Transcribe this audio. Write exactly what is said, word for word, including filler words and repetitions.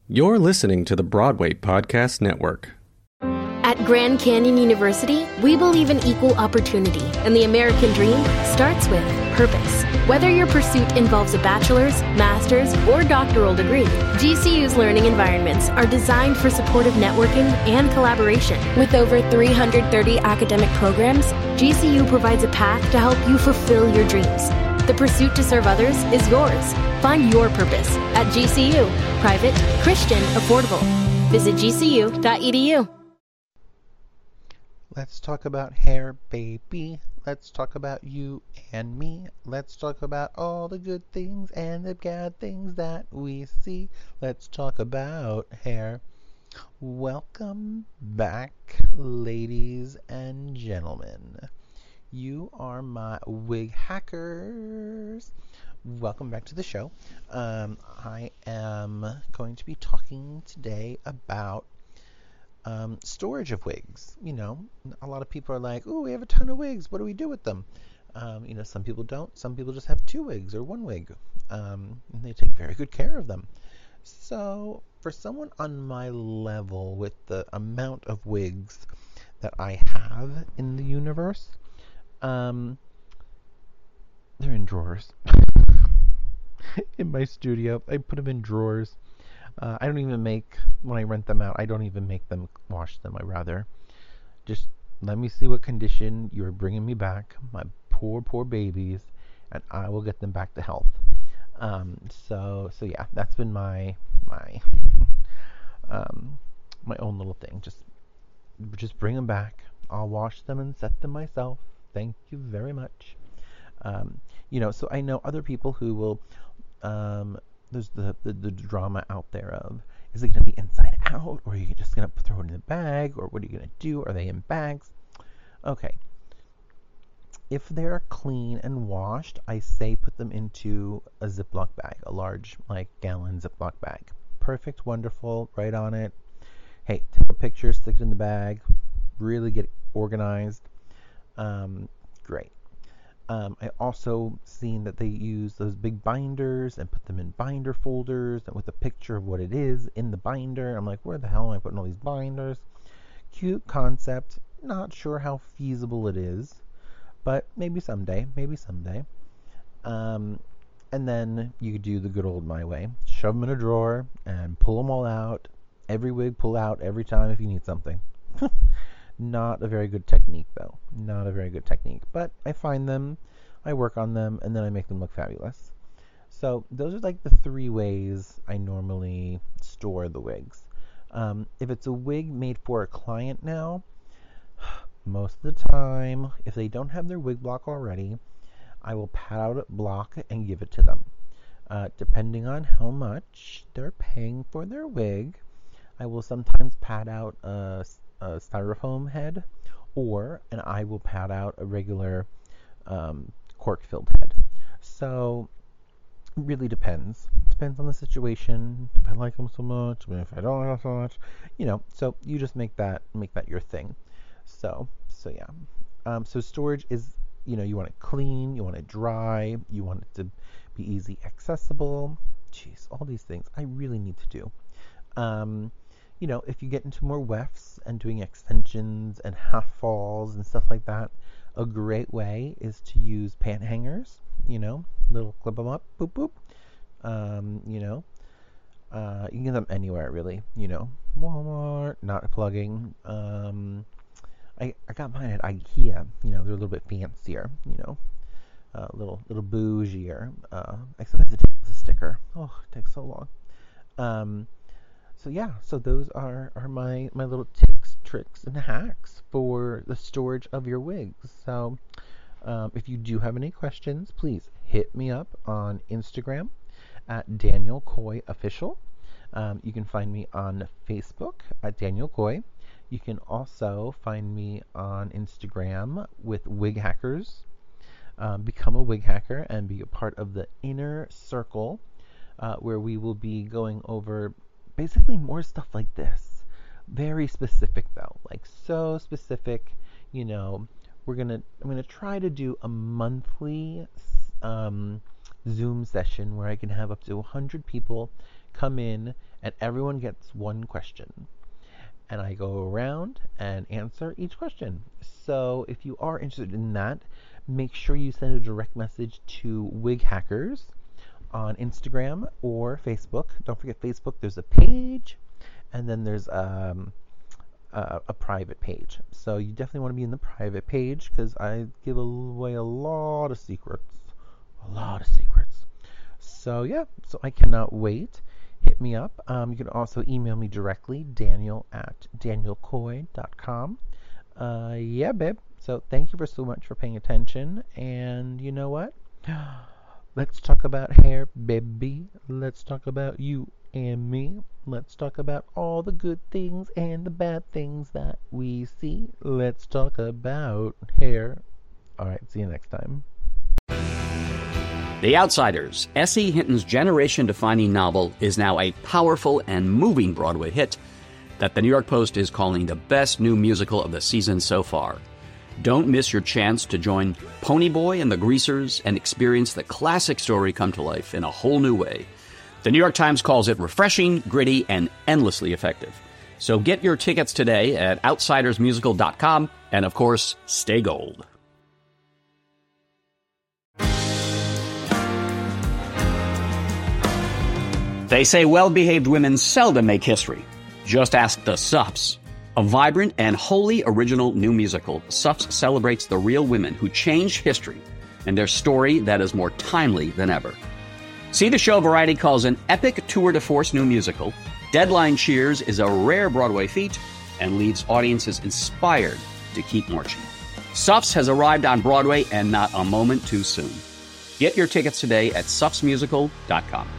You're listening to the Broadway Podcast Network. At Grand Canyon University, we believe in equal opportunity, and the American dream starts with purpose. Whether your pursuit involves a bachelor's, master's, or doctoral degree, G C U's learning environments are designed for supportive networking and collaboration. With over three hundred thirty academic programs, G C U provides a path to help you fulfill your dreams. The pursuit to serve others is yours. Find your purpose at G C U. Private, Christian, affordable. Visit G C U dot E D U. Let's talk about hair, baby. Let's talk about you and me. Let's talk about all the good things and the bad things that we see. Let's talk about hair. Welcome back, ladies and gentlemen. You are my wig hackers. Welcome back to the show. Um, I am going to be talking today about um, storage of wigs. You know, a lot of people are like, "Oh, we have a ton of wigs. What do we do with them?" Um, you know, some people don't. Some people just have two wigs or one wig, um, and they take very good care of them. So, for someone on my level with the amount of wigs that I have in the universe, um, they're in drawers. In my studio, I put them in drawers. Uh, I don't even make, when I rent them out, I don't even make them wash them. I rather just let me see what condition you're bringing me back, my poor, poor babies, and I will get them back to health. Um, so, so yeah, that's been my, my, um, my own little thing. Just, just bring them back. I'll wash them and set them myself. Thank you very much. Um, you know, so I know other people who will, um, there's the, the, the drama out there of, is it going to be inside out, or are you just going to throw it in a bag, or what are you going to do? Are they in bags? Okay. If they're clean and washed, I say put them into a Ziploc bag, a large, like, gallon Ziploc bag. Perfect, wonderful, right on it. Hey, take a picture, stick it in the bag, really get organized. Um, great. Um, I also seen that they use those big binders and put them in binder folders and with a picture of what it is in the binder. I'm like, where the hell am I putting all these binders? Cute concept. Not sure how feasible it is, but maybe someday. Maybe someday. Um, and then you could do the good old my way. Shove them in a drawer and pull them all out. Every wig pull out every time if you need something. Not a very good technique, though. Not a very good technique. But I find them, I work on them, and then I make them look fabulous. So those are like the three ways I normally store the wigs. Um, if it's a wig made for a client now, most of the time, if they don't have their wig block already, I will pad out a block and give it to them. Uh, depending on how much they're paying for their wig, I will sometimes pad out a a styrofoam head, or and I will pad out a regular um, cork-filled head. So it really depends. Depends on the situation. If I like them so much, if I don't like them so much, you know. So you just make that make that your thing. So so yeah. Um, so storage is, you know, you want it clean, you want it dry, you want it to be easy accessible. Jeez, all these things I really need to do. Um, You know, if you get into more wefts and doing extensions and half falls and stuff like that, a great way is to use pant hangers, you know, little clip them up, boop, boop. Um, you know, uh, you can get them anywhere, really, you know, Walmart, not plugging. Um, I, I got mine at IKEA, you know, they're a little bit fancier, you know, a uh, little, little bougier, uh, except I have to take the sticker. Oh, it takes so long. Um, So yeah, so those are, are my, my little tips, tricks, and hacks for the storage of your wigs. So um, if you do have any questions, please hit me up on Instagram at Daniel Coy Official. Um, you can find me on Facebook at Daniel Coy. You can also find me on Instagram with Wig Hackers. Um, become a wig hacker and be a part of the inner circle uh, where we will be going over basically more stuff like this. Very specific though, like so specific, you know, we're going to, I'm going to try to do a monthly um, Zoom session where I can have up to one hundred people come in and everyone gets one question. And I go around and answer each question. So if you are interested in that, make sure you send a direct message to Wig Hackers on Instagram or Facebook. Don't forget Facebook, there's a page, and then there's um, a, a private page. So you definitely want to be in the private page because I give away a lot of secrets. A lot of secrets. So yeah, so I cannot wait. Hit me up. Um, you can also email me directly, Daniel at daniel coy dot com. Uh, yeah, babe. So thank you for so much for paying attention. And you know what? Let's talk about hair, baby. Let's talk about you and me. Let's talk about all the good things and the bad things that we see. Let's talk about hair. All right, see you next time. The Outsiders, S E. Hinton's generation-defining novel, is now a powerful and moving Broadway hit that the New York Post is calling the best new musical of the season so far. Don't miss your chance to join Ponyboy and the Greasers and experience the classic story come to life in a whole new way. The New York Times calls it refreshing, gritty, and endlessly effective. So get your tickets today at outsiders musical dot com, and of course, stay gold. They say well-behaved women seldom make history. Just ask the Suffs. A vibrant and wholly original new musical, Suffs celebrates the real women who changed history and their story that is more timely than ever. See the show Variety calls an epic tour de force new musical. Deadline cheers is a rare Broadway feat and leaves audiences inspired to keep marching. Suffs has arrived on Broadway and not a moment too soon. Get your tickets today at suffs musical dot com.